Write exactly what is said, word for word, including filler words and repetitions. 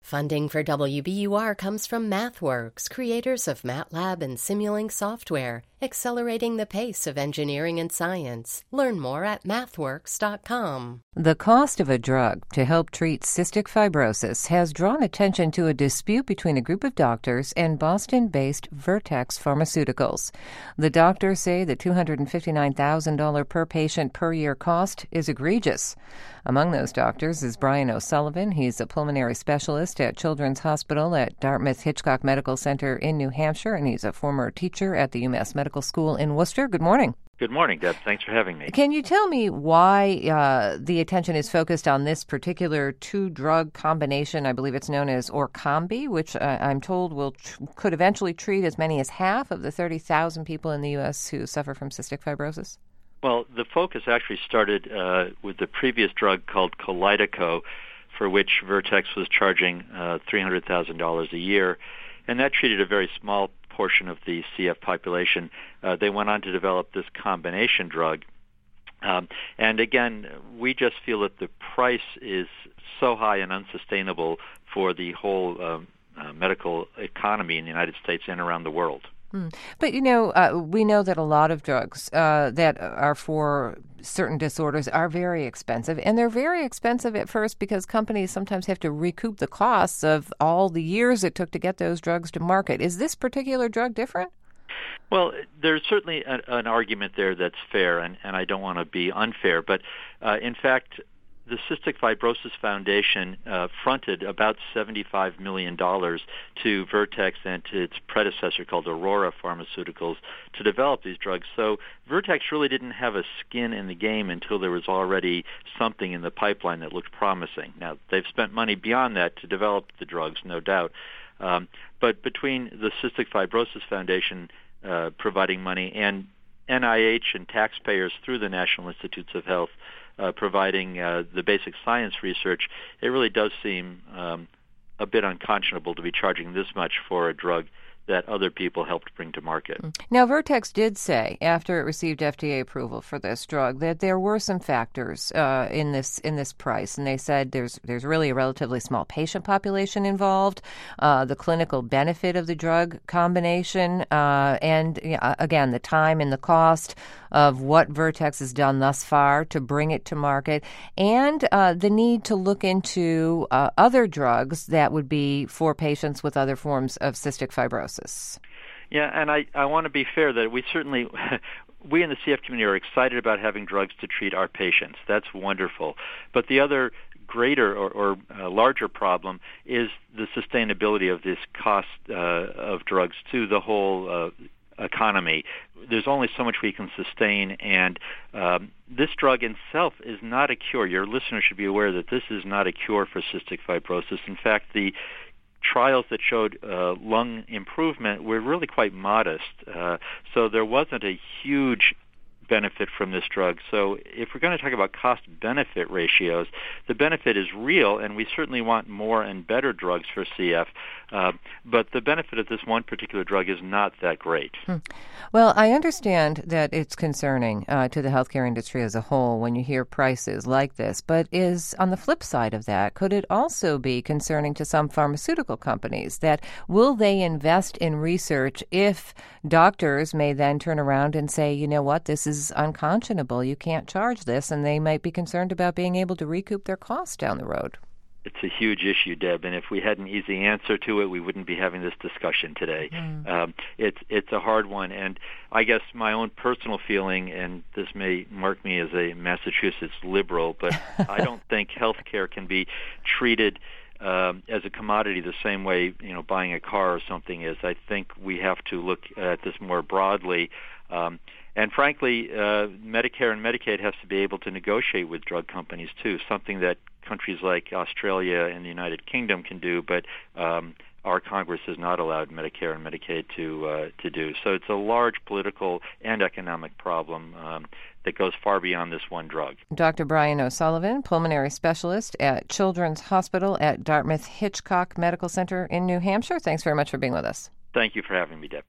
Funding for W B U R comes from MathWorks, creators of MATLAB and Simulink software, accelerating the pace of engineering and science. Learn more at mathworks dot com. The cost of a drug to help treat cystic fibrosis has drawn attention to a dispute between a group of doctors and Boston-based Vertex Pharmaceuticals. The doctors say the two hundred fifty-nine thousand dollars per patient per year cost is egregious. Among those doctors is Brian O'Sullivan. He's a pulmonary specialist at Children's Hospital at Dartmouth-Hitchcock Medical Center in New Hampshire, and he's a former teacher at the UMass Medical School in Worcester. Good morning. Good morning, Deb. Thanks for having me. Can you tell me why uh, the attention is focused on this particular two-drug combination? I believe it's known as Orkambi, which uh, I'm told will tr- could eventually treat as many as half of the thirty thousand people in the U S who suffer from cystic fibrosis. Well, the focus actually started uh, with the previous drug called Kalydeco, for which Vertex was charging uh, three hundred thousand dollars a year, and that treated a very small portion of the C F population. Uh, they went on to develop this combination drug. Um, and again, we just feel that the price is so high and unsustainable for the whole um, uh, medical economy in the United States and around the world. Mm. But, you know, uh, we know that a lot of drugs uh, that are for certain disorders are very expensive. And they're very expensive at first because companies sometimes have to recoup the costs of all the years it took to get those drugs to market. Is this particular drug different? Well, there's certainly a, an argument there that's fair, and, and I don't want to be unfair. But, uh, in fact, the Cystic Fibrosis Foundation uh, fronted about seventy-five million dollars to Vertex and to its predecessor called Aurora Pharmaceuticals to develop these drugs. So Vertex really didn't have a skin in the game until there was already something in the pipeline that looked promising. Now, they've spent money beyond that to develop the drugs, no doubt. Um, but between the Cystic Fibrosis Foundation uh, providing money and N I H and taxpayers through the National Institutes of Health Uh, providing uh, the basic science research, it really does seem um, a bit unconscionable to be charging this much for a drug that other people helped bring to market. Now, Vertex did say, after it received F D A approval for this drug, that there were some factors uh, in this in this price, and they said there's there's really a relatively small patient population involved, uh, the clinical benefit of the drug combination, uh, and uh, again, the time and the cost of what Vertex has done thus far to bring it to market, and uh, the need to look into uh, other drugs that would be for patients with other forms of cystic fibrosis. Yeah, and I, I want to be fair that we certainly, we in the C F community are excited about having drugs to treat our patients. That's wonderful. But the other greater or, or uh, larger problem is the sustainability of this cost uh, of drugs to the whole uh, economy. There's only so much we can sustain, and um, this drug itself is not a cure. Your listeners should be aware that this is not a cure for cystic fibrosis. In fact, the trials that showed uh, lung improvement were really quite modest. Uh, so there wasn't a huge benefit from this drug. So if we're going to talk about cost-benefit ratios, the benefit is real, and we certainly want more and better drugs for C F. Uh, but the benefit of this one particular drug is not that great. Hmm. Well, I understand that it's concerning uh, to the healthcare industry as a whole when you hear prices like this, but is on the flip side of that, could it also be concerning to some pharmaceutical companies that will they invest in research if doctors may then turn around and say, you know what, this is unconscionable, you can't charge this, and they might be concerned about being able to recoup their costs down the road? It's a huge issue, Deb, and if we had an easy answer to it, we wouldn't be having this discussion today. Mm. Um, it's it's a hard one, and I guess my own personal feeling, and this may mark me as a Massachusetts liberal, but I don't think healthcare can be treated um, as a commodity the same way, you know, buying a car or something is. I think we have to look at this more broadly. Um, And frankly, uh, Medicare and Medicaid has to be able to negotiate with drug companies, too, something that countries like Australia and the United Kingdom can do, but um, our Congress has not allowed Medicare and Medicaid to uh, to do. So it's a large political and economic problem um, that goes far beyond this one drug. Doctor Brian O'Sullivan, pulmonary specialist at Children's Hospital at Dartmouth-Hitchcock Medical Center in New Hampshire. Thanks very much for being with us. Thank you for having me, Deb.